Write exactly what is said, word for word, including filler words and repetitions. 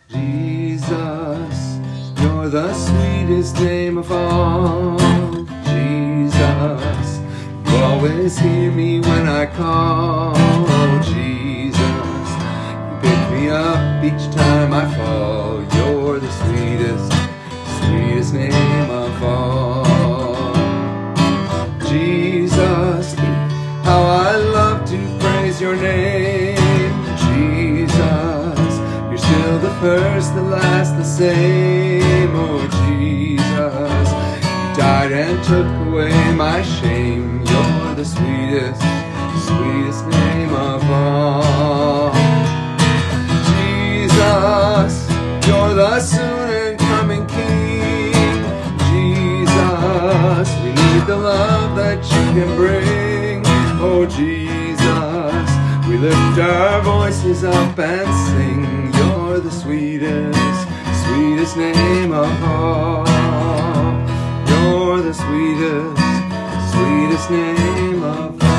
Jesus, you're the sweetest name of all. Jesus, you always hear me when I call. Jesus, you pick me up each time I fall. You're the sweetest, sweetest name of all. Jesus, how I love to praise your name. Jesus, you're still the first, the last, the same. Oh Jesus, you died and took away my shame. You're the sweetest, sweetest name of all. Jesus, you're the soon and coming King. Jesus, we need the love that you can bring. Oh Jesus, we lift our voices up and sing. You're the sweetest, sweetest name of all. You're the sweetest, sweetest name of all.